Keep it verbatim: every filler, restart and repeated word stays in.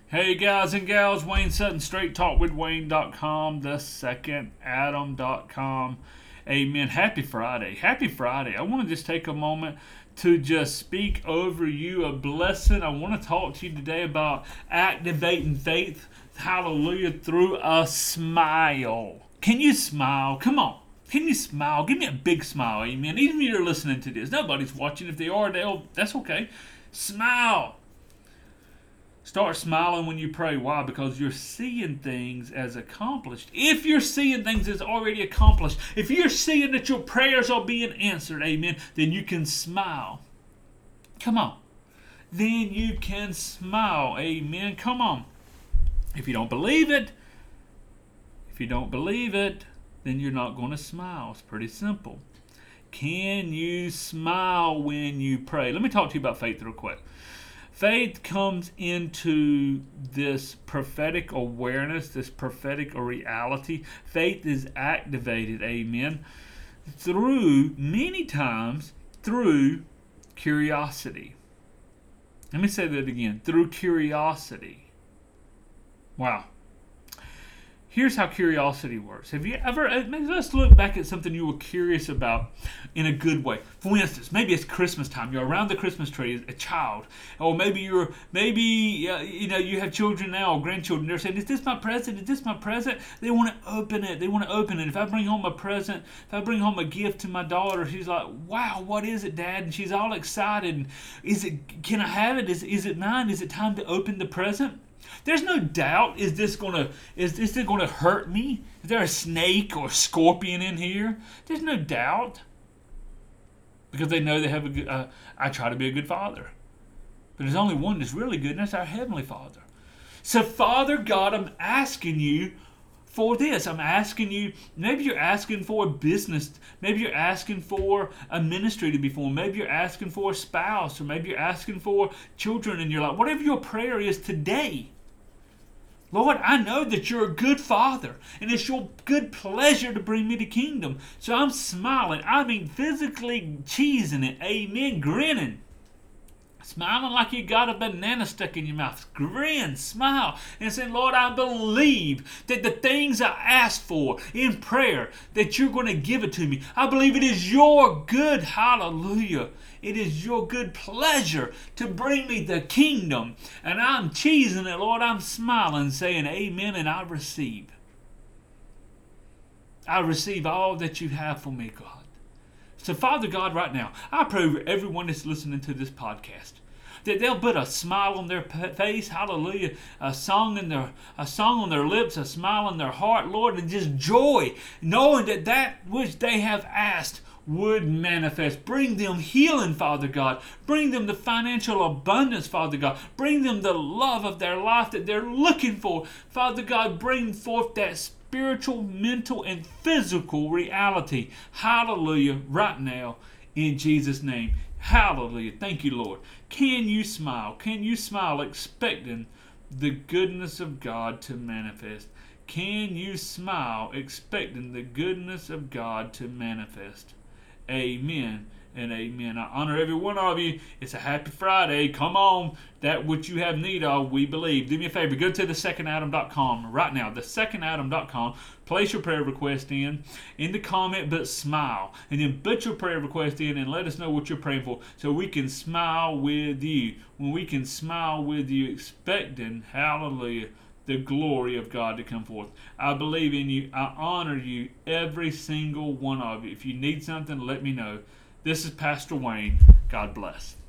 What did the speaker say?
Hey guys and gals, Wayne Sutton, straight talk with wayne dot com, the second adam dot com. Amen. Happy Friday. Happy Friday. I want to just take a moment to just speak over you a blessing. I want to talk to you today about activating faith, hallelujah, through a smile. Can you smile? Come on. Can you smile? Give me a big smile, amen. Even if you're listening to this, nobody's watching. If they are, they'll, that's okay. Smile. Start smiling when you pray. Why? Because you're seeing things as accomplished. If you're seeing things as already accomplished, if you're seeing that your prayers are being answered, amen, then you can smile. Come on. Then you can smile, amen. Come on. If you don't believe it, if you don't believe it, then you're not going to smile. It's pretty simple. Can you smile when you pray? Let me talk to you about faith real quick. Faith comes into this prophetic awareness, this prophetic reality. Faith is activated, amen, through, many times, through curiosity. Let me say that again, through curiosity. Wow. Here's how curiosity works. Have you ever, let's look back at something you were curious about in a good way. For instance, maybe it's Christmas time. You're around the Christmas tree as a child. Or maybe you're, maybe, uh, you know, you have children now or grandchildren. They're saying, is this my present? Is this my present? They want to open it. They want to open it. If I bring home a present, if I bring home a gift to my daughter, she's like, wow, what is it, Dad? And she's all excited. Is it, can I have it? Is, is it mine? Is it time to open the present? There's no doubt. Is this gonna is this gonna hurt me? Is there a snake or a scorpion in here? There's no doubt, because they know they have a good. Uh, I try to be a good father, but there's only one that's really good, and that's our Heavenly Father. So, Father God, I'm asking you for this. I'm asking you. Maybe you're asking for a business. Maybe you're asking for a ministry to be formed. Maybe you're asking for a spouse, or maybe you're asking for children in your life. Whatever your prayer is today. Lord, I know that you're a good father, and it's your good pleasure to bring me to kingdom. So I'm smiling. I mean, physically cheesing it. Amen. Grinning. Smiling like you got a banana stuck in your mouth. Grin, smile, and say, Lord, I believe that the things I asked for in prayer, that you're going to give it to me. I believe it is your good, hallelujah. It is your good pleasure to bring me the kingdom. And I'm cheesing it, Lord. I'm smiling, saying amen, and I receive. I receive all that you have for me, God. So, Father God, right now, I pray over everyone that's listening to this podcast that they'll put a smile on their face, hallelujah, a song in their, a song on their lips, a smile in their heart, Lord, and just joy, knowing that that which they have asked would manifest. Bring them healing, Father God. Bring them the financial abundance, Father God. Bring them the love of their life that they're looking for. Father God, bring forth that spiritual, mental, and physical reality. Hallelujah, right now, in Jesus' name. Hallelujah. Thank you, Lord. Can you smile? Can you smile expecting the goodness of God to manifest? Can you smile expecting the goodness of God to manifest? Amen and amen. I honor every one of you. It's a happy Friday. Come on. That which you have need of, we believe. Do me a favor. Go to the second adam dot com right now. the second adam dot com. Place your prayer request in. In the comment, but smile. And then put your prayer request in and let us know what you're praying for so we can smile with you. When we can smile with you, expecting, hallelujah, the glory of God to come forth. I believe in you. I honor you, every single one of you. If you need something, let me know. This is Pastor Wayne. God bless.